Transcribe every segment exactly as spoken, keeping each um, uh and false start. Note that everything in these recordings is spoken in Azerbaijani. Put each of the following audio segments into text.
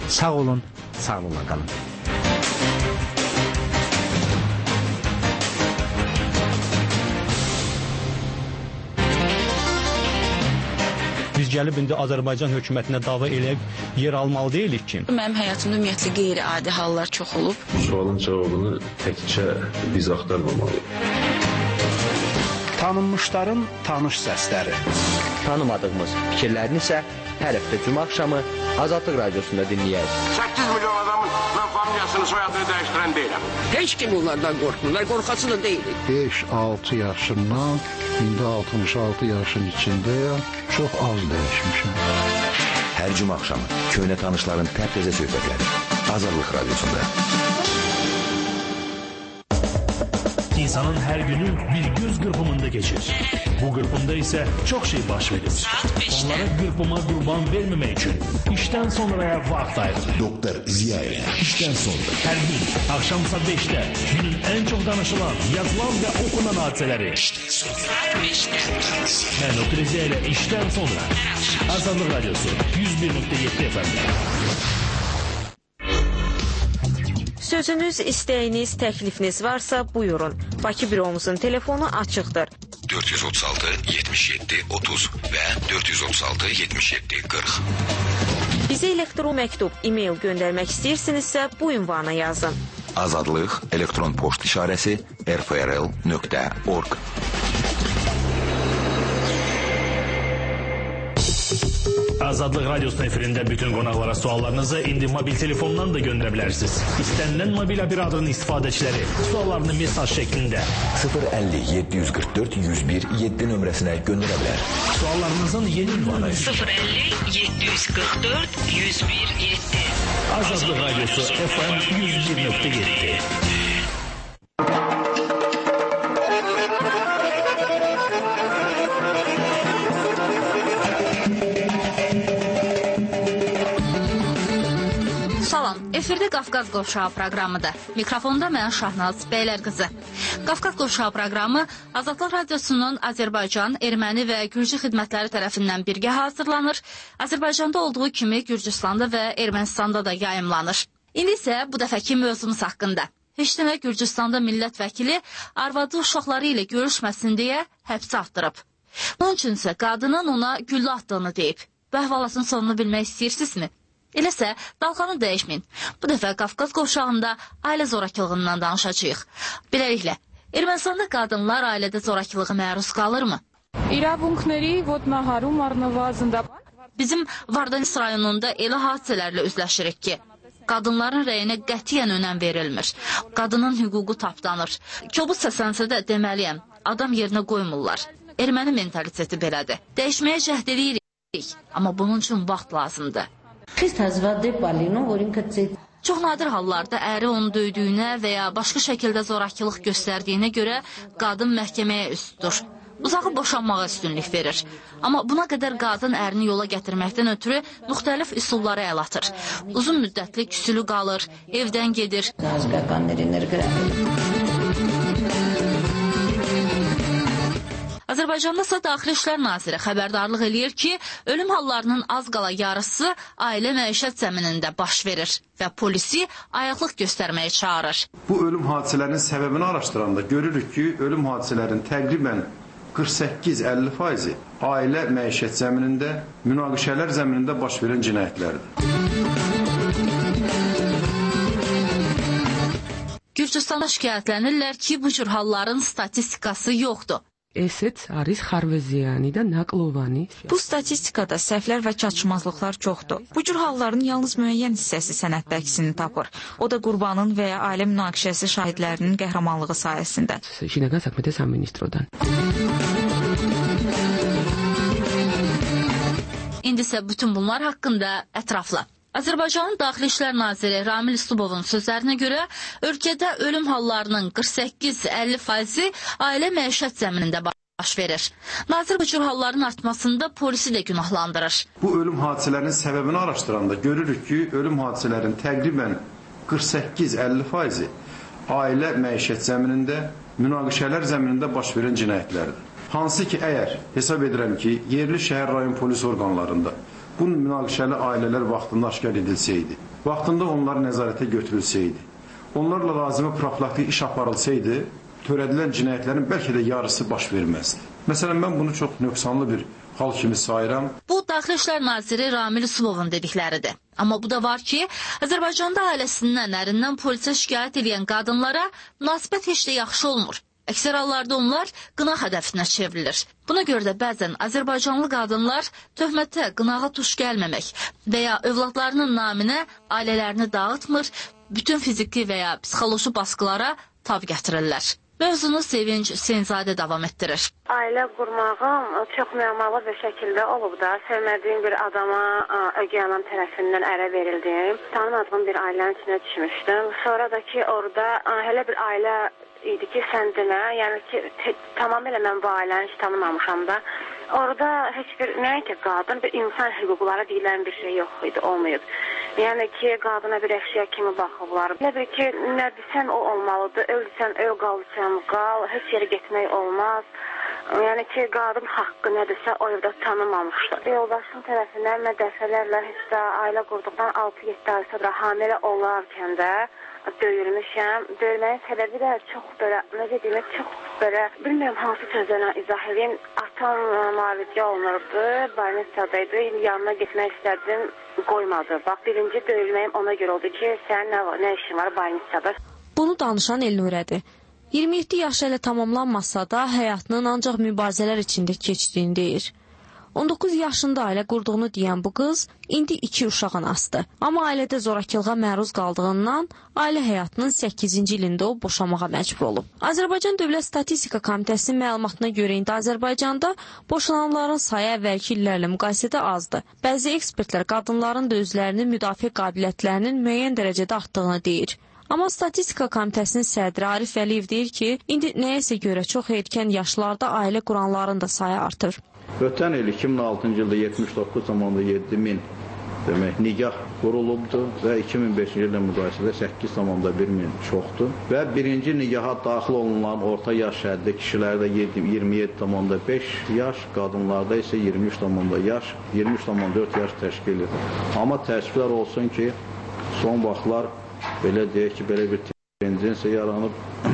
Sağ olun, sağlıqla qalın. Biz gəlib indi Azərbaycan hökumətinə dava eləyib yer almalı deyilik ki. Mənim həyatımda ümumiyyətlə qeyri-adi hallar çox olub. Sualın cavabını təkcə biz axtarmamalıyıq. Tanınmışların tanış səsləri. Tanımadığımız fikirlərini isə hər həftə cümə axşamı Azadlıq Radiosunda dinləyək. səkkiz milyon adamın mən familiyasını, soyadını dəyişdirən deyiləm. Heç kim onlardan qorxmurlar, qorxası da deyilik. beş altı yaşından indi altmış altı yaşın içindəyəm, çox az dəyişmişim. Hər cümə axşamı köhnə tanışların təptəzə söhbətləri Azadlıq Radiosunda. İnsanın her günü bir göz kırpımında geçir. Bu kırpımda ise çok şey baş verir. Onlara kırpıma kurban vermemek için işten sonraya vakit ayırır. Doktor Ziya ile İşten sonra her gün akşam saat beşte günün en çok danışılan, yazılan ve okunan hadiseleri. İşten sonra ben Doktor Ziya ile işten sonra Azadlıq Radyosu yüz bir nokta yedi F M'de. Sözünüz, istəyiniz, təklifiniz varsa buyurun. Bakı büromuzun telefonu açıqdır. dörd yüz otuz altı yetmiş yeddi otuz və dörd yüz otuz altı yetmiş yeddi qırx. Bizə elektron məktub, e-mail göndərmək istəyirsinizsə bu ünvana yazın. Azadlıq elektron poçt işarəsi r f r l nöqtə org. Azadlıq Radyosu'nun efirinde bütün konaklara suallarınızı indi mobil telefondan da gönderebilirsiniz. İstenilen mobil operatörün istifadəçiləri suallarını mesaj şeklinde sıfır əlli yeddi yüz qırx dörd yüz bir yeddi nömrəsinə göndərə bilər. Suallarınızın yeni ünvanı sıfır əlli yeddi yüz qırx dörd yüz bir yeddi. Azadlıq Radyosu F M yüz bir nöqtə yeddi. Efirdə Qafqaz Qovşağı proqramıdır. Mikrofonda mən Şahnaz Bəylər qızı. Qafqaz Qovşağı proqramı Azadlıq Radyosunun Azərbaycan, Erməni və Gürcü xidmətləri tərəfindən birgə hazırlanır. Azərbaycanda olduğu kimi Gürcüstanda və Ermənistanda da yayımlanır. İndi isə bu dəfəki mövzumuz haqqında. Heç demə Gürcüstanda millət vəkili arvadı uşaqları ilə görüşməsin deyə həbsə atdırıb. Bunun üçün isə qadının ona güllə atdığını deyib. Bu əhvalatın sonunu bilmək istəyirsinizmi? Eləsə, dalğanı dəyişməyin. Bu dəfə Qafqaz Qovşağında ailə zorakılığından danışacağıq. Beləliklə, Ermənistanda qadınlar ailədə zorakılığı məruz qalırmı? Bizim Vardanis rayonunda elə hadisələrlə üzləşirik ki, qadınların rəyinə qətiyyən önəm verilmir. Qadının hüququ tapdanır. Kobud səslənsə də deməliyəm, adam yerinə qoymurlar. Erməni mentaliteti belədir. Dəyişməyə cəhd edirik, amma bunun üçün vaxt lazımdır. Çox nadir hallarda əri onu döydüyünə və ya başqa şəkildə zorakılıq göstərdiyinə görə qadın məhkəməyə üst tutur. Uzağı boşanmağa üstünlük verir. Amma buna qədər qadın ərini yola gətirməkdən ötürü müxtəlif üsullara əl atır. Uzun müddətli küsülü qalır, evdən gedir. Azərbaycanda isə Daxili İşlər Naziri xəbərdarlıq eləyir ki, ölüm hallarının az qala yarısı ailə məişət zəminində baş verir və polisi ayaqlıq göstərməyə çağırır. Bu ölüm hadisələrinin səbəbini araşdıranda görürük ki, ölüm hadisələrinin təqribən qırx səkkiz əlli faizi ailə məişət zəminində, münaqişələr zəminində baş verən cinayətlərdir. Gürcüstanda şikayətlənirlər ki, bu cür halların statistikası yoxdur. Bu statistikada səhvlər və çatışmazlıqlar çoxdur. Bu cür halların yalnız müəyyən hissəsi sənəddə əksini tapır. O da qurbanın və ya ailə münaqişəsi şahidlərinin qəhrəmanlığı sayəsində. İndi isə bütün bunlar haqqında ətrafla. Azərbaycanın Daxili İşlər Naziri Ramil Üslubovun sözlərinə görə ölkədə ölüm hallarının qırx səkkiz əlli faizi ailə məişət zəminində baş verir. Nazir bu cür halların artmasında polisi də günahlandırır. Bu ölüm hadisələrinin səbəbini araşdıranda görürük ki, ölüm hadisələrinin təqribən qırx səkkiz əlli faizi ailə məişət zəminində, münaqişələr zəminində baş verən cinayətlərdir. Hansı ki, əgər hesab edirəm ki, yerli şəhər rayon polis orqanlarında bu münaqişəli ailələr vaxtında aşkar edilsəydi, vaxtında onlar nəzarətə götürülsəydi, onlarla lazımi profilaktik iş aparılsaydı, törədilən cinayətlərin bəlkə də yarısı baş verməzdi. Məsələn, mən bunu çox nöqsanlı bir hal kimi sayıram. Bu, Daxili İşlər Naziri Ramil Usubovun dedikləridir. Amma bu da var ki, Azərbaycanda ailəsindən, ərindən polisə şikayət edən qadınlara münasibət heç də yaxşı olmur. Əksər hallarda onlar qına hədəfinə çevrilir. Buna görə də bəzən Azərbaycanlı qadınlar töhmətə, qınağa tuş gəlməmək və ya övladlarının naminə ailələrini dağıtmır, bütün fiziki və ya psixoloji baskılara tab gətirirlər. Mövzunu Sevinç Hüseynzadə davam etdirir. Ailə qurmağım çox müəmmalı bir şəkildə olub da. Sevmədiyim bir adama ögey anam tərəfindən ərə verildim. Tanımadığım bir ailənin içinə düşmüşdüm. Sonra da ki, orada elə bir ailə idi ki, səndinə, yəni ki, tamamilə mən bu ailəni hiç tanımamışam da. Orada heç bir, nəyə ki, qadın, bir insan hüquqları deyilən bir şey yox idi, olmayıb. Yəni ki, qadına bir əşya kimi baxıblar. Nə bir ki, nə desən o olmalıdır, öldüsən, öl qalırsan, qal, heç yerə getmək olmaz. Yəni ki, qadın haqqı nədirsə o evdə tanımamışdı. Yoldaşım tərəfindən mən dəfələrlə heç də ailə qurduqdan altı yeddi ay sonra hamilə olarkən də döyülmüşəm. Döyülməyin səbəbi də çox belə, necə deyim, çox belə, bilmirəm hansı sözlərlə izah edeyim. Atam müalicə olunurdu, balnisadaydı, yanına getmək istədim, qoymadı. Bax, birinci döyülməyim ona görə oldu ki, sənin nə, nə işin var balnisada? Bunu danışan Elnurədir. iyirmi yeddi yaşı ilə tamamlanmasa da həyatının ancaq mübarizələr içində keçdiyini deyir. on doqquz yaşında ailə qurduğunu deyən bu qız indi iki uşağın asdı. Amma ailədə zorakılığa məruz qaldığından ailə həyatının səkkizinci ilində o boşamağa məcbur olub. Azərbaycan Dövlət Statistika Komitəsinin məlumatına görə indi Azərbaycanda boşananların sayı əvvəlki illərlə müqayisədə azdır. Bəzi ekspertlər qadınların da özlərinin müdafiə qabiliyyətlərinin müəyyən dərəcədə artdığını deyir. Amma Statistika Komitəsinin sədri Arif Vəliyev deyir ki, indi nəyəsə görə çox erkən yaşlarda ailə quranların da sayı artır. Ötən il iki min altıncı ildə yetmiş doqquz nöqtə yeddi min demək nikah qurulubdu və iki min beşinci ildə müqayisədə səkkiz nöqtə bir min çoxdur. Və birinci nikaha daxil olunan orta yaş həddi kişilərdə iyirmi yeddi nöqtə beş yaş, qadınlarda isə iyirmi üç nöqtə yaş, iyirmi üç nöqtə dörd yaş təşkil edir. Amma təəssüflər olsun ki, son vaxtlar belə deyək ki, belə bir tendensiya yaranıb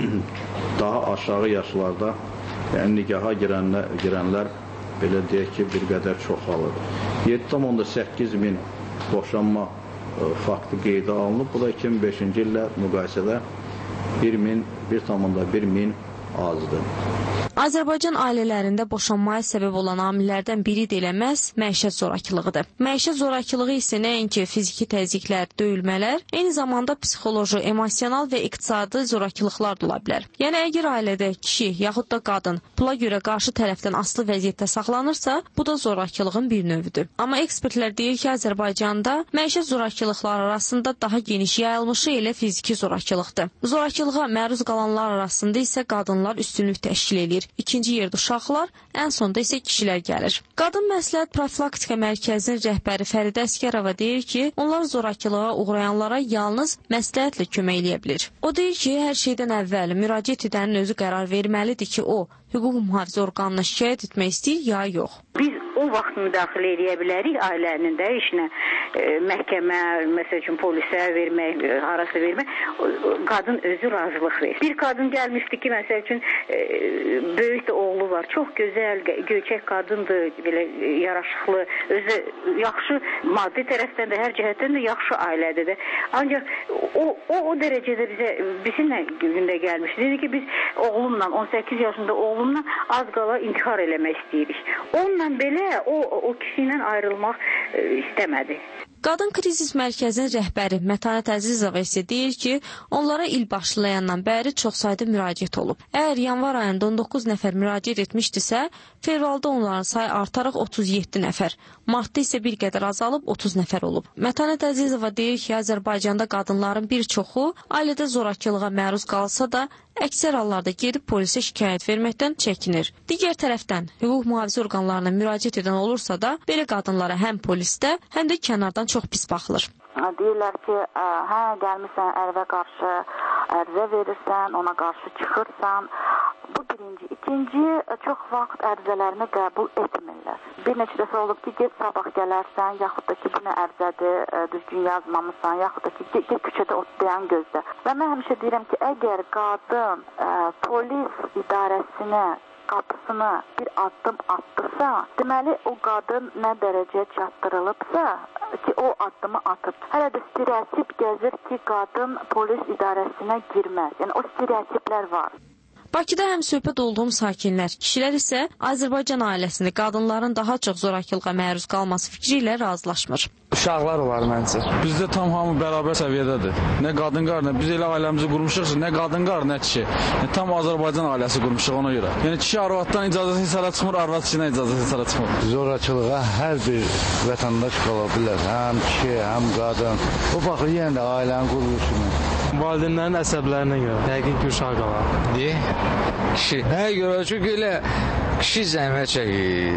daha aşağı yaşlarda yəni nikaha girənlər, girənlər belə deyək ki, bir qədər çoxalır. yeddi nöqtə səkkiz min boşanma faktı qeydə alınıb. Bu da iki min beşinci illə müqayisədə bir nöqtə bir min azdır. Azərbaycan ailələrində boşanmaya səbəb olan amillərdən biri də eləməz məişət zorakılığıdır. Məişət zorakılığı isə nəinki fiziki təzyiqlər, döyülmələr, eyni zamanda psixoloji, emosional və iqtisadi zorakılıqlar da ola bilər. Yəni əgər ailədə kişi yaxud da qadın pula görə qarşı tərəfdən asılı vəziyyətdə saxlanırsa, bu da zorakılığın bir növüdür. Amma ekspertlər deyir ki, Azərbaycanda məişət zorakılıqlar arasında daha geniş yayılmışı elə fiziki zorakılıqdır. Zorakılığa məruz qalanlar arasında isə qadınlar üstünlük təşkil edir. İkinci yerdə uşaqlar, ən sonda isə kişilər gəlir. Qadın Məsləhət Profilaktika Mərkəzinin rəhbəri Fəridə Əsgərova deyir ki, onlar zorakılığa uğrayanlara yalnız məsləhətlə kömək eləyə bilir. O deyir ki, hər şeydən əvvəl müraciət edənin özü qərar verməlidir ki, o, hüquq mühafizə orqanına şikayət etmək istəyir ya yox. Biz o vaxt müdaxilə edə bilərik ailənin də işinə, e, məhkəmə, məsəl üçün polisə vermək, harasa vermək, qadın özü razılıq verir. Bir qadın gəlmişdi ki, məsəl üçün e, böyük də oğlu var, çox gözəl, göyçək qadındır, belə yaraşıqlı, özü yaxşı, maddi tərəfdən də, hər cəhətdən də yaxşı ailədir də. Ancaq o, o, o dərəcədə bizə, bizimlə gündə gəlmişdi. Dedi ki, biz oğlumla, on səkkiz yaşında oğlumla az qala intihar eləmək istəyirik. Onunla belə o, o kişi ilə ayrılmaq e, istəmədi. Qadın Krizis Mərkəzinin rəhbəri Mətanət Əzizova isə deyir ki, onlara il başlayandan bəri çox sayda müraciət olub. Əgər yanvar ayında on doqquz nəfər müraciət etmişdisə, fevralda onların sayı artaraq otuz yeddi nəfər, martda isə bir qədər azalıb otuz nəfər olub. Mətanət Əzizova deyir ki, Azərbaycanda qadınların bir çoxu ailədə zorakılığa məruz qalsa da, əksər hallarda gedib polisə şikayət verməkdən çəkinir. Digər tərəfdən, hüquq mühafizə orqanlarına müraciət edən olursa da, belə qadınlara həm polisdə, həm də kənardan çox pis baxılır. Deyirlər ki, hə, gəlmişsən ərvə qarşı ərizə verirsən, ona qarşı çıxırsan, Bu birinci. İkinci, çox vaxt ərizələrini qəbul etmirlər. Bir neçə dəfə olub ki, get sabah gələrsən, yaxud da ki, bu nə ərizədir, düzgün yazmamısan, yaxud da ki, get, get küçədə otlayan gözlə. Və mən həmişə deyirəm ki, əgər qadın ə, polis idarəsinə qapısına bir addım atdısa, deməli o qadın nə dərəcəyə çatdırılıbsa ki, o addımı atıb. Hələ də stereotip gəzir ki, qadın polis idarəsinə girməz. Yəni o stereotiplər var. Bakıda həm söhbət olduğum sakinlər, kişilər isə Azərbaycan ailəsində qadınların daha çox zorakılığa məruz qalması fikri ilə razılaşmır. Uşaqlar olar məncə. Bizdə tam hamı bərabər səviyyədədir. Nə qadın qar, nə biz elə ailəmizi qurmuşuq, nə qadın qar, nə kişi. Yəni, tam Azərbaycan ailəsi qurmuşuq ona görə. Yəni kişi arvaddan icazəsi sara çıxmır, arvad kişidən icazəsi sara çıxmır. Zorakılığa hər bir vətəndaş qala bilər. Həm kişi, həm qadın. O baxır yenə də ailənin quruluşunu. Valideynlərin əsəblərinə görə. Yəqin ki, uşaq qalar. Niyə? Kişi. Nəyə görə? Çünki elə kişi zəhmət çəkir.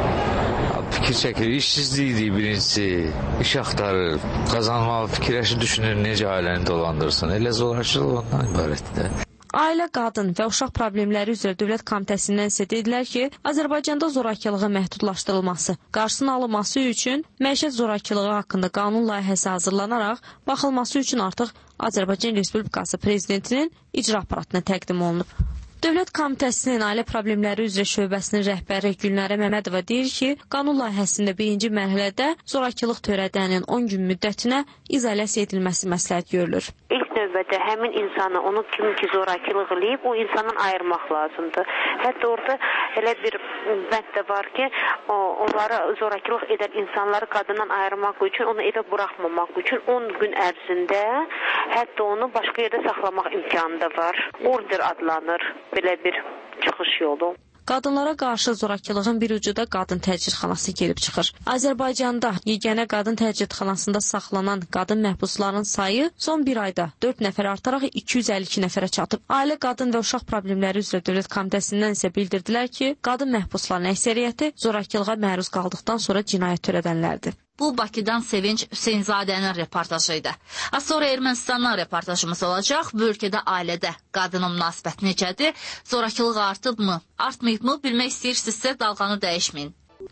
Fikir çəkir. İşsizlikdir birincisi. İş axtarır. Qazanmalı fikirləşir, düşünür necə ailəni dolandırsın. Elə zorakılıq ondan ibarətdir. Ailə, qadın və uşaq problemləri üzrə Dövlət Komitəsindən isə dedilər ki, Azərbaycanda zorakılığın məhdudlaşdırılması, qarşısının alınması üçün məişət zorakılığı haqqında qanun layihəsi hazırlanaraq baxılması üçün artıq Azərbaycan Respublikası Prezidentinin icra aparatına təqdim olunub. Dövlət Komitəsinin Ailə Problemləri üzrə şöbəsinin rəhbəri Gülnərə Məmmədova deyir ki, qanun layihəsində birinci mərhələdə zorakılıq törədənin on gün müddətinə izolyasiya edilməsi məsləhət görülür. İlk növbədə həmin insanı, onu kim ki zorakılıq eləyib, o insandan ayırmaq lazımdır. Hətta orada elə bir bənd də var ki, o, onları zorakılıq edən insanları qadından ayırmaq üçün, onu evə buraxmamaq üçün on gün ərzində hətta onu başqa yerdə saxlamaq imkanı da var. Order adlanır belə bir çıxış yolu. Qadınlara qarşı zorakılığın bir ucu da qadın təcridxanası gelib çıxır. Azərbaycanda yeganə qadın təcridxanasında saxlanan qadın məhbusların sayı son bir ayda dörd nəfər artaraq iki yüz əlli iki nəfərə çatıb. Ailə, Qadın və Uşaq Problemləri üzrə Dövlət Komitəsindən isə bildirdilər ki, qadın məhbusların əksəriyyəti zorakılığa məruz qaldıqdan sonra cinayət törədənlərdir. Bu, Bakıdan Sevinç Hüseynzadənin reportajıydı. Az sonra Ermənistandan reportajımız olacaq. Bu ölkədə ailədə qadının münasibəti necədir? Zorakılıq artıbmı, artmayıbmı bilmək istəyirsinizsə dalğanı dəyişməyin.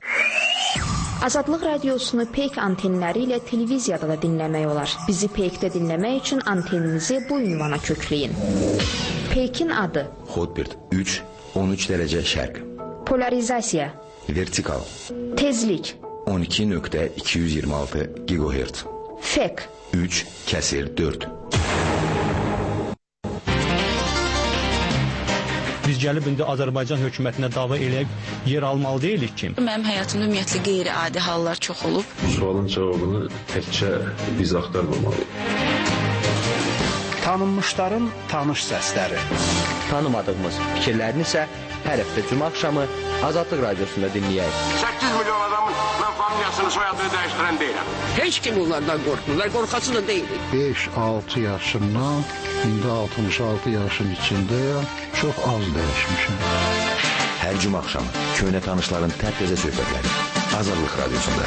Azadlıq radiosunu Peyk antenləri ilə televiziyada da dinləmək olar. Bizi Peykdə dinləmək üçün anteninizi bu ünvana kökləyin. Peykin adı Hotbird üç on üç dərəcə şərq. Polarizasiya Vertikal Tezlik on iki nöqtə iki yüz iyirmi altı gigahertz. Fek üç kəsir dörd. Biz gəlib indi Azərbaycan hökumətinə dava eləyib yer almalı deyilik ki. Mənim həyatımda ümumiyyətlə qeyri-adi hallar çox olub. Sualın cavabını təkcə biz axtarmamalıyıq. Tanınmışların tanış səsləri. Tanımadığımız fikirlərini isə hər həftə cümə axşamı Azadlıq radiosunda dinləyək. səkkiz milyon adamın mən familiyasını, soyadını dəyişdirən deyiləm. Heç kim onlardan qorxmurlar, qorxası da deyilik. beş altı yaşımdan indi altmış altı yaşın içindəyəm. Çox az dəyişmişəm. Hər cümə axşamı köhnə tanışların təptəzə söhbətləri Azadlıq radiosunda.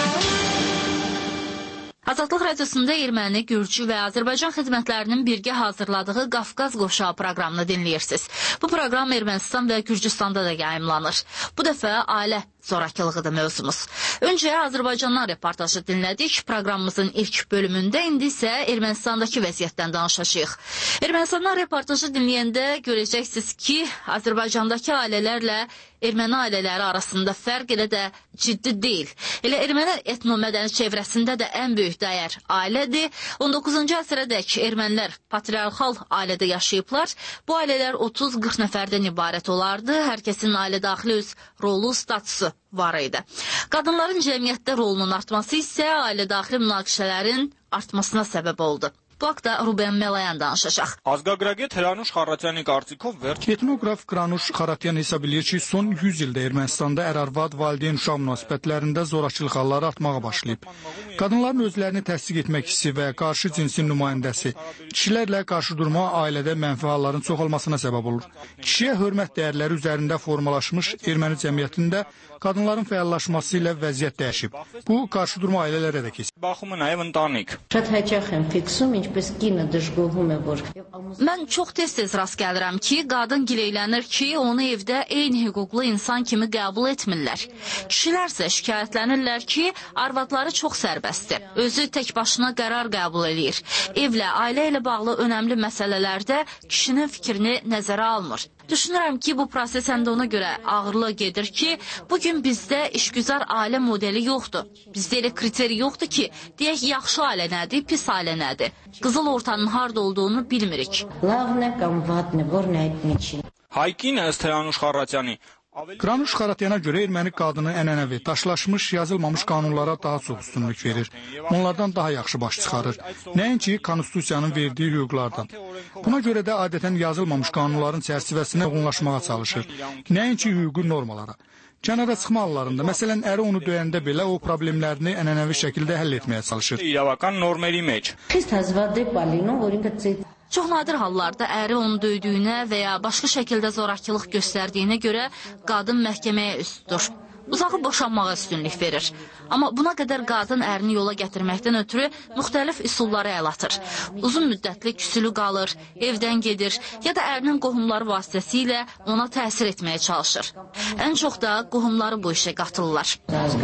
Azadlıq radiosunda erməni, gürcü və Azərbaycan xidmətlərinin birgə hazırladığı Qafqaz Qovşağı proqramını dinləyirsiniz. Bu proqram Ermənistan və Gürcüstanda da yayımlanır. Bu dəfə ailə zorakılığıdır mövzumuz. Öncə Azərbaycandan reportajı dinlədik. Proqramımızın ilk bölümündə indi isə Ermənistandakı vəziyyətdən danışacağıq. Ermənistandan reportajı dinləyəndə görəcəksiniz ki, Azərbaycandakı ailələrlə erməni ailələri arasında fərq elə də ciddi deyil. Elə erməni etnomədəni çevrəsində də ən böyük dəyər ailədir. on doqquzuncu əsrədək ermənilər patriarxal ailədə yaşayıblar. Bu ailələr otuz qırx nəfərdən ibarət olardı. Hər kəsin ailə daxili öz rolu, statusu var idi. Qadınların cəmiyyətdə rolunun artması isə ailə daxili münaqişələrin artmasına səbəb oldu. Bu haqda Ruben Melayan danışacaq. Ազգագրագետ Հրանուշ Խառատյանի կարծիքով վերջ Etnoqraf Kranuş Xaratyan hesab edir ki, son yüz ildə Ermənistanda ər-arvad valideyn uşaq münasibətlərində zorakılıq halları artmağa başlayıb. Qadınların özlərini təsdiq etmək hissi və qarşı cinsin nümayəndəsi, kişilərlə qarşı durma ailədə mənfi halların çox olmasına səbəb olur. Kişiyə hörmət dəyərləri üzərində formalaşmış erməni cəmiyyətində qadınların fəallaşması ilə vəziyyət dəyişib. Bu qarşı durma ailələrə də keçib. Բախում է նաև ընտանիք. Շատ հաճախ եմ ֆիքսում, ինչ Mən çox tez-tez rast gəlirəm ki, qadın gileylənir ki, onu evdə eyni hüquqlu insan kimi qəbul etmirlər. Kişilər isə şikayətlənirlər ki, arvadları çox sərbəstdir. Özü tək başına qərar qəbul edir. Evlə, ailə ilə bağlı önəmli məsələlərdə kişinin fikrini nəzərə almır. Düşünürəm ki, bu proses həm də ona görə ağırlı gedir ki, bugün bizdə işgüzar ailə modeli yoxdur. Bizdə elə kriteri yoxdur ki, deyək, yaxşı ailə nədir, pis ailə nədir? Qızıl ortanın harda olduğunu bilmirik. Հայկին ըստ Հրանուշ Խառատյանի Kranuş Xaratyana görə erməni qadını ənənəvi, daşlaşmış, yazılmamış qanunlara daha çox üstünlük verir. Onlardan daha yaxşı baş çıxarır. Nəinki konstitusiyanın verdiyi hüquqlardan. Buna görə də adətən yazılmamış qanunların çərçivəsinə uyğunlaşmağa çalışır. Nəinki hüquqi normalara. Kənara çıxma hallarında, məsələn, əri onu döyəndə belə o problemlərini ənənəvi şəkildə həll etməyə çalışır. İrəvական normերի մեջ. Çox nadir hallarda əri onu döydüyünə və ya başqa şəkildə zorakılıq göstərdiyinə görə qadın məhkəməyə üst tutur. Uzağı boşanmağa üstünlük verir. Amma buna qədər qadın ərini yola gətirməkdən ötürü müxtəlif üsullara əl atır. Uzun müddətli küsülü qalır, evdən gedir ya da ərinin qohumları vasitəsilə ona təsir etməyə çalışır. Ən çox da qohumları bu işə qatırlar.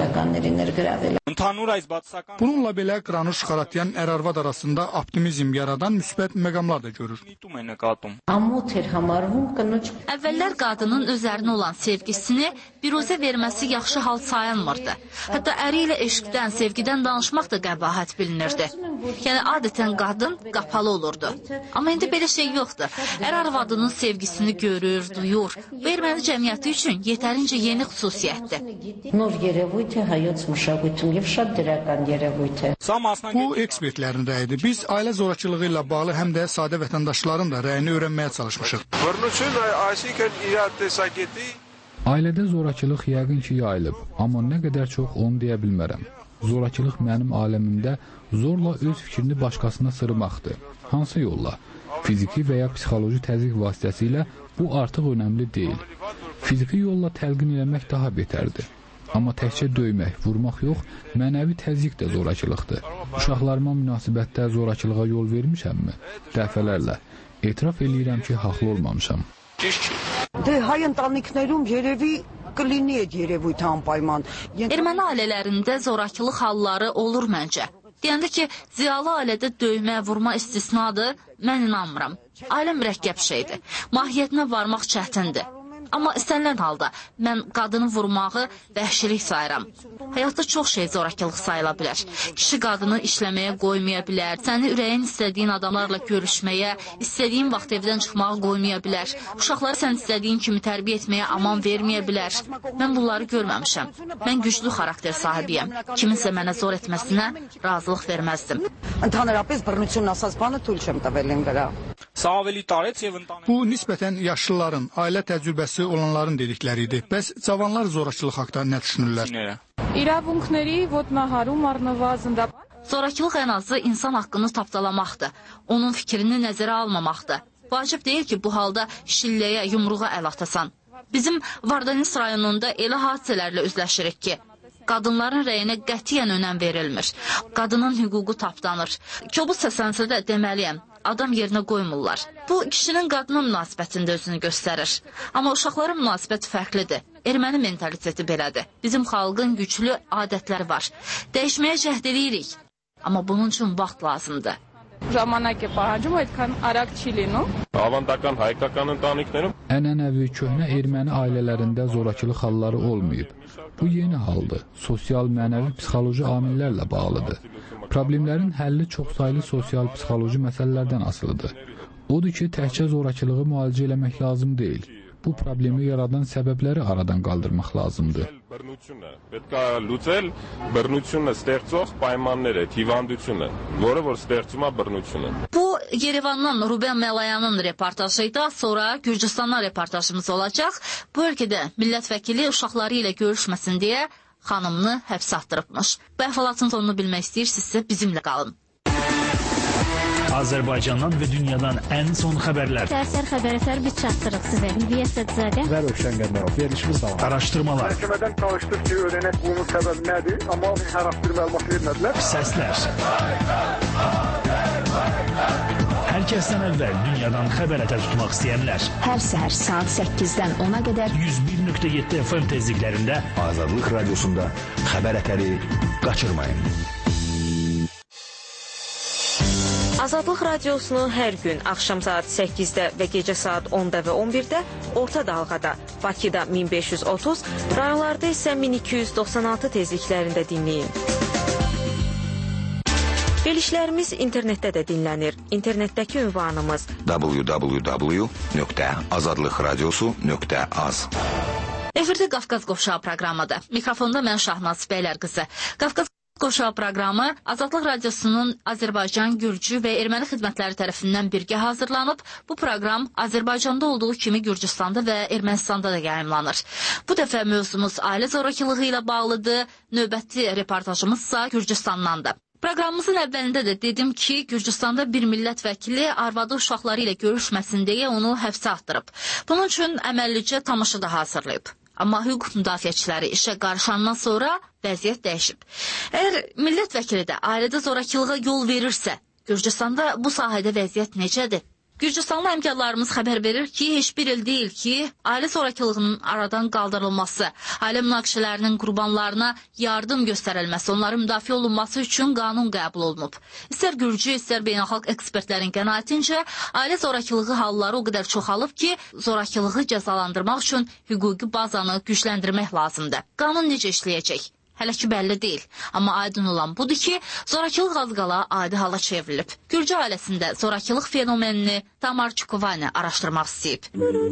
Bununla belə Kranuş Xaratyan ər-arvad arasında optimizm yaradan müsbət məqamlar da görür. Əvvəllər qadının özərinə olan sevgisini biruzə verməsi yaxşı hal sayılmırdı. Hətta əri ilə eşqdən, sevgidən danışmaq da qəbahət bilinirdi. Yəni, adətən qadın qapalı olurdu. Amma indi belə şey yoxdur. Ər-arvadının sevgisini görür, duyur. Bu erməni cəmiyyəti üçün yetərincə yeni xüsusiyyətdir. Bu ekspertlərin rəyidir. Biz ailə zorakılığı ilə bağlı həm də sadə vətəndaşların da rəyini öyrənməyə çalışmışıq. Ailədə zorakılıq yəqin ki, yayılıb, amma nə qədər çox onu deyə bilmərəm. Zorakılıq mənim aləmimdə zorla öz fikrini başqasına sırmaqdır. Hansı yolla? Fiziki və ya psixoloji təzyiq vasitəsilə bu artıq önəmli deyil. Fiziki yolla təlqin eləmək daha betərdir. Amma təkcə döymək, vurmaq yox, mənəvi təzyiq də zorakılıqdır. Uşaqlarıma münasibətdə zorakılığa yol vermişəmmi? Dəfələrlə. Etiraf eləyirəm ki, haqlı olmamışam. Erməni ailələrində zorakılıq halları olur məncə. Deyəndə ki, ziyalı ailədə döymə, vurma istisnadır, mən inanmıram. Ailə mürəkkəb şeydir. Mahiyyətinə varmaq çətindir. Amma istənilən halda mən qadını vurmağı vəhşilik sayıram. Həyatda çox şey zorakılıq sayıla bilər. Kişi qadını işləməyə qoymaya bilər, səni ürəyin istədiyin adamlarla görüşməyə, istədiyin vaxt evdən çıxmağa qoymaya bilər. Uşaqları sən istədiyin kimi tərbiyə etməyə aman verməyə bilər. Mən bunları görməmişəm. Mən güclü xarakter sahibiyəm. Kiminsə mənə zor etməsinə razılıq verməzdim. Bu, nisbətən yaşlıların, ailə təcrübəsi olanların dedikləri idi. Bəs cavanlar zorakılıq haqda nə düşünürlər? Zorakılıq ən azı insan haqqını tapdalamaqdır. Onun fikrini nəzərə almamaqdır. Vacib deyil ki, bu halda şilləyə, yumruğa əl atasan. Bizim Vardanis rayonunda elə hadisələrlə üzləşirik ki, qadınların rəyinə qətiyyən önəm verilmir. Qadının hüququ tapdanır. Kobud səslənsə də deməliyəm, adam yerinə qoymurlar. Bu, kişinin qadına münasibətində özünü göstərir. Amma uşaqların münasibəti fərqlidir. Erməni mentaliteti belədir. Bizim xalqın güclü adətləri var. Dəyişməyə cəhd edirik. Amma bunun üçün vaxt lazımdır. Ənənəvi köhnə erməni ailələrində zorakılıq halları olmayıb. Bu yeni haldır. Sosial, mənəvi, psixoloji amillərlə bağlıdır. Problemlərin həlli çoxsaylı sosial-psixoloji məsələlərdən asılıdır. Odur ki, təkcə zorakılığı müalicə eləmək lazım deyil. Bu problemi yaradan səbəbləri aradan qaldırmaq lazımdır. Bu, Yerevandan Ruben Melayanın reportajıydı. Sonra Gürcüstandan reportajımız olacaq. Bu ölkədə millət vəkili uşaqları ilə görüşməsin deyə xanımını həbsə atdırıbmış. Bu əhvalatın sonunu bilmək istəyirsinizsə bizimlə qalın. Azərbaycandan və dünyadan ən son xəbərlər. Səhər xəbərlər biz çatdırıq sizə. Liviya Sədzədə və Rövşən Qəmbərov. Verilişimiz davam. Araşdırmalar. Məhkəmədən çalışdıq ki, öyrənək bunun səbəbi nədir, amma hər haqqı məlumat vermədilər. Səslər. hər kəsdən əvvəl dünyadan xəbər ətər tutmaq istəyənlər. Hər səhər saat səkkizdən ona qədər yüz bir nöqtə yeddi F M tezliklərində Azadlıq Radiosunda xəbər ətəri qaçırmayın. Azadlıq Radiosunu hər gün axşam saat səkkizdə və gecə saat onda və on birdə orta dalğada, Bakıda min beş yüz otuz, rayonlarda isə min iki yüz doxsan altı tezliklərində dinləyin. Verilişlərimiz internetdə də dinlənir. İnternetdəki ünvanımız w w w nöqtə azadlıq radiosu nöqtə az. Efirdə Qafqaz Qovşağı proqramıdır. Mikrofonda mən Şahnaz Bəylər qızı. Qafqaz Qovşağı proqramı Azadlıq Radiosunun Azərbaycan, Gürcü və Erməni xidmətləri tərəfindən birgə hazırlanıb. Bu proqram Azərbaycanda olduğu kimi Gürcüstanda və Ermənistanda da yayımlanır. Bu dəfə mövzumuz ailə zorakılığı ilə bağlıdır. Növbəti reportajımızsa Gürcüstandandır. Proqramımızın əvvəlində də dedim ki, Gürcüstanda bir millət vəkili arvadı uşaqları ilə görüşməsin deyə onu həbsə atdırıb. Bunun üçün əməllicə tamaşa da hazırlayıb. Amma hüquq müdafiəçiləri işə qarışandan sonra vəziyyət dəyişib. Əgər millət vəkili də ailədə zorakılığa yol verirsə, Gürcüstanda bu sahədə vəziyyət necədir? Gürcüstanlı həmkarlarımız xəbər verir ki, heç bir il deyil ki, ailə zorakılığının aradan qaldırılması, ailə münaqişələrinin qurbanlarına yardım göstərilməsi, onların müdafiə olunması üçün qanun qəbul olunub. İstər Gürcü, istər beynəlxalq ekspertlərin qənaətincə, ailə zorakılığı halları o qədər çoxalıb ki, zorakılığı cəzalandırmaq üçün hüquqi bazanı gücləndirmək lazımdır. Qanun necə işləyəcək? Hələ ki bəlli deyil. Amma aydın olan budur ki, zorakılıq az qala adi hala çevrilib. Gürcü ailəsində zorakılıq fenomenini Tamar Çukovani araşdırmaq istəyib.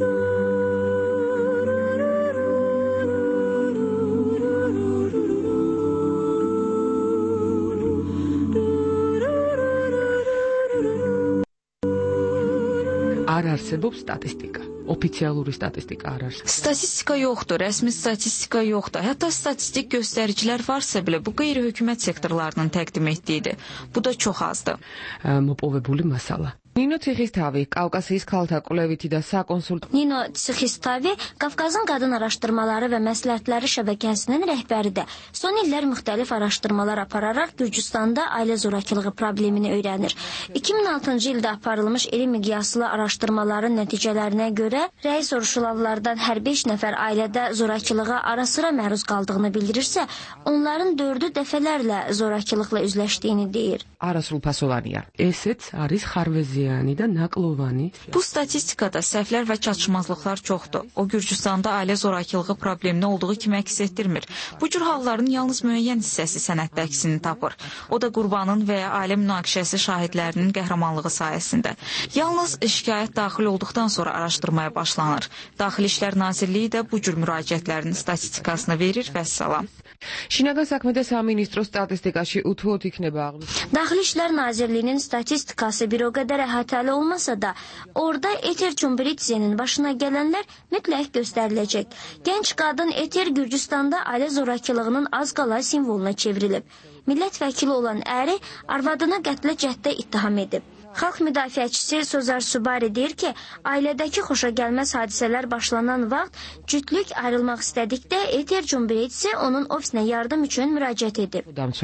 არ არსებობს სტატისტიკა. Oficialuri statistika ar arz. Statistika yoxdur, rəsmi statistika yoxdur. Hətta statistik göstəricilər varsa belə bu qeyri-hökumət sektorlarının təqdim etdiyidir. Bu da çox azdır. Mopovebuli masala. Nino Tsixistāvi, Qafqasiyis Kalta Quleviti də Sakonsult. Nino Tsixistāvi, Qafqazın qadın araşdırmaları və məsləhətləri şəbəkəsinin rəhbəridir. Son illər müxtəlif araşdırmalar apararaq Gürcüstanda ailə zorakılığı problemini öyrənir. iki min altıncı ildə aparılmış iri miqyaslı araşdırmaların nəticələrinə görə rəy soruşulanlardan hər beş nəfər ailədə zorakılığa ara-sıra məruz qaldığını bildirirsə, onların dördü dəfələrlə zorakılıqla üzləşdiyini deyir. Arasulpasovaniya. Esets aris xarvezi Bu statistikada səhvlər və çatışmazlıqlar çoxdur. O, Gürcüstanda ailə zorakılığı problemli olduğu kimi əks etdirmir. Bu cür halların yalnız müəyyən hissəsi sənəddə əksini tapır. O da qurbanın və ya ailə münaqişəsi şahidlərinin qəhrəmanlığı sayəsində. Yalnız şikayət daxil olduqdan sonra araşdırmaya başlanır. Daxili İşlər Nazirliyi də bu cür müraciətlərin statistikasını verir və salam. Şinaqan sakhmedə saministro statistikası utfot ikneba. Daxili İşlər Nazirliyinin statistikası bir o qədər əhatəli olmasa da, orada Eter Cumhuriyetinin başına gələnlər mütləq göstəriləcək. Gənc qadın Eter Gürcüstanda ailə zorakılığının az qala simvoluna çevrilib. Millət vəkili olan əri arvadını qətlə cəhddə ittiham edib. Xalq müdafiəçisi Sozar Subari deyir ki, ailədəki xoşagəlməz hadisələr başlanan vaxt cütlük ayrılmaq istədikdə Eter Cumhuriyetisi onun ofisinə yardım üçün müraciət edib.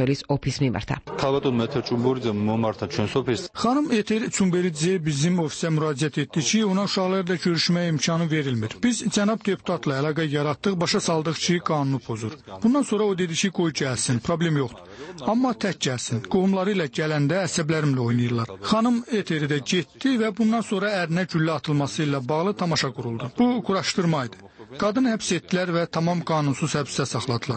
Xanım Eter Cumhuriyetisi bizim ofisə müraciət etdi ki, ona uşaqlarla görüşməyə imkanı verilmir. Biz cənab deputatla əlaqə yaratdıq, başa saldıq ki, qanunu pozur. Bundan sonra o dedi ki, qoy gəlsin, problem yoxdur. Amma tək gəlsin. Qohumları ilə gələndə əsəblərimlə oynayırlar. Xanım Eteri də getdi və bundan sonra ərinə güllə atılması ilə bağlı tamaşa quruldu. Bu quraşdırma idi. Qadını həbs etdilər və tamam qanunsuz həbsdə saxladılar.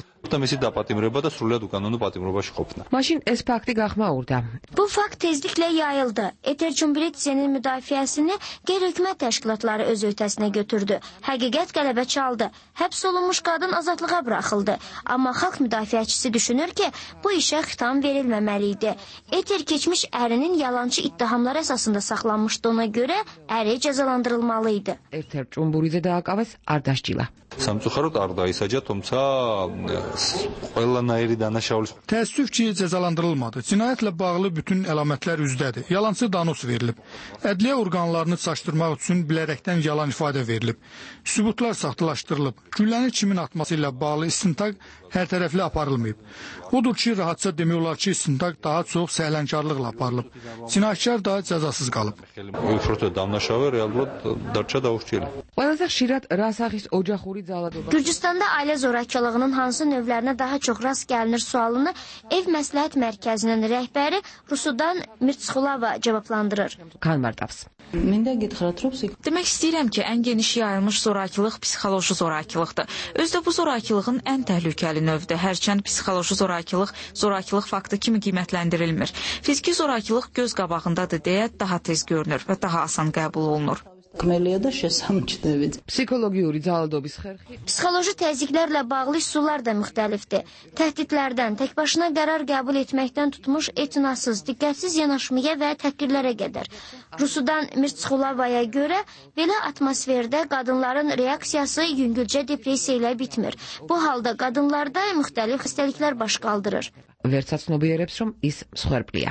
Maşin es fakti qaxmaurda. Bu fakt tezliklə yayıldı. Eter Cumhuriyetinin müdafiəsini qeyri-hökumət təşkilatları öz öhdəsinə götürdü. Həqiqət qələbə çaldı. Həbs olunmuş qadın azadlığa buraxıldı. Amma xalq müdafiəçisi düşünür ki, bu işə xitam verilməməli idi. Eter keçmiş ərinin yalançı ittihamlar əsasında saxlanmışdı, ona görə əri cəzalandırılmalı idi. Eter Cumhuriyeti də aqavəs ardaşçıla. სამწუხაროდ არ დაისაჯა, თუმცა ყველანაირი დანაშაულის Təəssüf ki, cəzalandırılmadı. Cinayətlə bağlı bütün əlamətlər üzdədir. Yalançı danos verilib. Ədliyyə orqanlarını çaşdırmaq üçün bilərəkdən yalan ifadə verilib. Sübutlar saxtalaşdırılıb. Gülləni kimin atması ilə bağlı istintaq hər tərəfli aparılmayıb. Odur ki, rahatça demək olar ki, istintaq daha çox səhlənkarlıqla aparılıb. Cinayətkar da cəzasız qalıb. უფრო დამნაშავე რეალურად დარჩა დაურჩიელი. ყველაზე ხშირად რა სახის ოჯახური ძალადობა Gürcüstanda ailə zorakılığının hansı növlərinə daha çox rast gəlinir sualını Ev Məsləhət Mərkəzinin rəhbəri Rusudan Mirtsxulava cavablandırır. Kanmardavs. Demək istəyirəm ki, ən geniş yayılmış zorakılıq psixoloji zorakılıqdır. Özdə bu zorakılığın ən təhlükəli növüdür. Hərçənd psixoloji zorakılıq zorakılıq faktı kimi qiymətləndirilmir. Fiziki zorakılıq göz qabağındadır deyə daha tez görünür və daha asan qəbul olunur. Psixologiyuri ძალადობის xərxi Psixoloji təzyiqlərlə bağlı üsullar da müxtəlifdir. Təhdidlərdən, təkbaşına qərar qəbul etməkdən tutmuş etinasız, diqqətsiz yanaşmaya və təhqirlərə qədər. Rusudan Mirtsxulavaya görə belə atmosferdə qadınların reaksiyası yüngülcə depressiya ilə bitmir. Bu halda qadınlarda müxtəlif xəstəliklər baş qaldırır. Վերցածնոբիերებს რომ ის მსხვერპლია.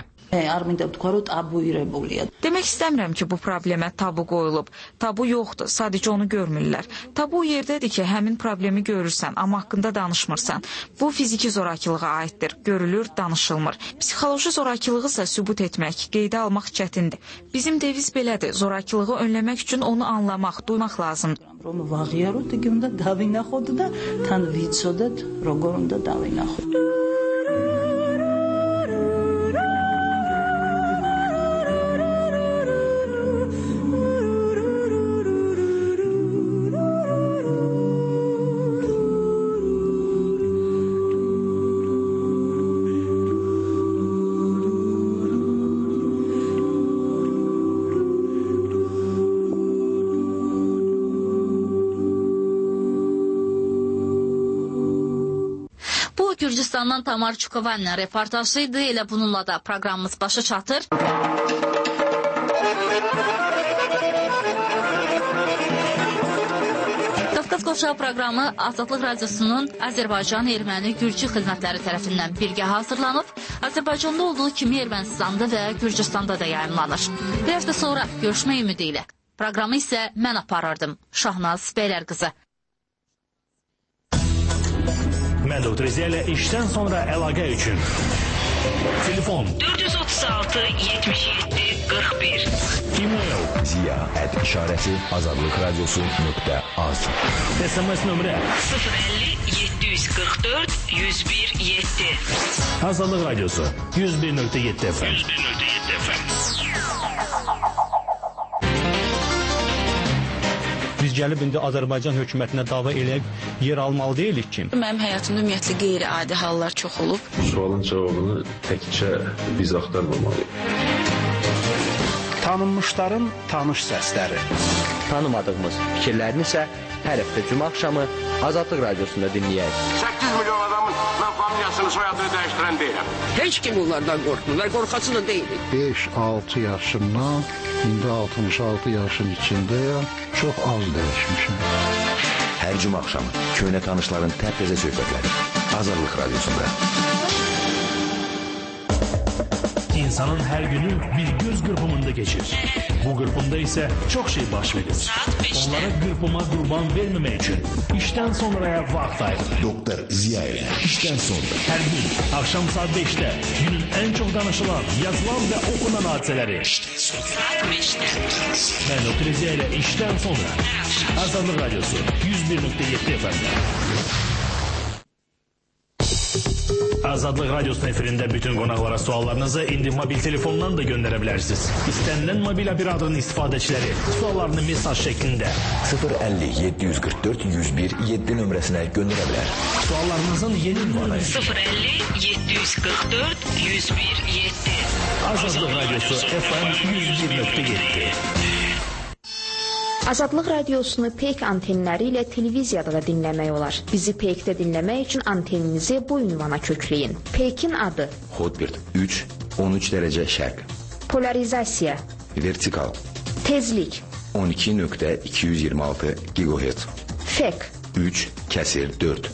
Demək istəmirəm ki, bu problemə tabu qoyulub. Tabu yoxdur, sadəcə onu görmürlər. Tabu yerdədir ki, həmin problemi görürsən, amma haqqında danışmırsan. Bu fiziki zorakılığa aiddir, görülür, danışılmır. Psixoloji zorakılığı isə sübut etmək, qeydə almaq çətindir. Bizim deviz belədir, zorakılığı önləmək üçün onu anlamaq, duymaq lazımdır. Gürcüstandan Tamar Çukovanın reportajıydı. Elə bununla da proqramımız başa çatır. Qafqaz Qovşağı proqramı Azadlıq Radiosunun Azərbaycan Erməni Gürcü xidmətləri tərəfindən birgə hazırlanıb. Azərbaycanda olduğu kimi Ermənistanda və Gürcüstanda da yayımlanır. Bir həftə sonra görüşmək ümidi ilə. Proqramı isə mən aparırdım. Şahnaz Beylərqızı. Mən Doktor Ziya ilə işdən sonra əlaqə üçün. Telefon dörd yüz otuz altı yetmiş yeddi qırx bir. E-mail ziya at işarəsi azadlıq radiosu nöqtə az. S M S nömrə sıfır əlli yeddi yüz qırx dörd yüz bir yeddi. Azadlıq Radiosu yüz bir nöqtə yeddi F M. yüz bir nöqtə yeddi F M. Biz gəlib indi Azərbaycan hökumətinə dava eləyib yer almalı deyilik ki. Mənim həyatımda ümumiyyətlə qeyri-adi hallar çox olub. Sualın cavabını təkcə biz axtarmamalıyıq. Tanınmışların tanış səsləri. Tanımadığımız fikirlərini isə hər həftə cümə axşamı Azadlıq Radiosunda dinləyək. səkkiz milyon adamın mən familiyasını, soyadını dəyişdirən deyiləm. Heç kim onlardan qorxmurlar, qorxası da deyilik. beş altı yaşımdan indi altmış altı yaşın içindəyəm. Çox az dəyişmişəm. Hər cümə axşamı köhnə tanışların təptəzə söhbətləri Azadlıq Radiosunda. İnsanın hər günü bir göz qırpımında geçir. Bu qırpımda isə çox şey baş verir. Onlara qırpıma qurban verməmək üçün işdən sonraya vaxt ayırır. Doktor Ziya ilə işdən sonra. Hər gün axşam saat beşdə günün ən çox danışılan, yazılan və okunan hadisələri. Saat beşdə. Mən Doktor Ziya ilə işdən sonra. Azadlıq Radiosu yüz bir nöqtə yeddi F M'də. Azadlıq Radiosunun efirində bütün qonaqlara suallarınızı indi mobil telefondan da göndərə bilərsiniz. İstənilən mobil operatorun istifadəçiləri suallarını mesaj şəklində sıfır əlli yeddi yüz qırx dörd yüz bir yeddi nömrəsinə göndərə bilər. Suallarınızın yeni ünvanı sıfır əlli yeddi yüz qırx dörd yüz bir yeddi. Azadlıq Radiosu F M yüz bir nöqtə yeddi. Azadlıq Radiosunu Peyk antenləri ilə televiziyada da dinləmək olar. Bizi Peykdə dinləmək üçün anteninizi bu ünvana kökləyin. Peykin adı Hotbird üç on üç dərəcə şərq. Polarizasiya Vertikal Tezlik on iki nöqtə iki yüz iyirmi altı gigahertz. Fek üç kəsir dörd.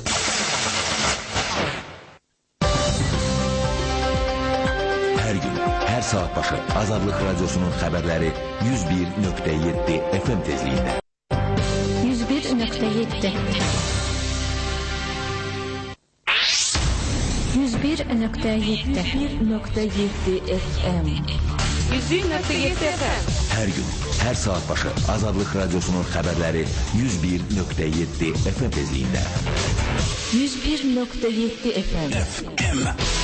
Hər gün, hər saat başı Azadlıq Radiosunun xəbərləri yüz bir nöqtə yeddi F M tezliyində. yüz bir nöqtə yeddi. yüz bir nöqtə yeddi. bir nöqtə yeddi F M. yüz bir nöqtə yeddi F M. Hər gün, hər saat başı Azadlıq Radiosunun xəbərləri yüz bir nöqtə yeddi F M tezliyində. yüz bir nöqtə yeddi F M.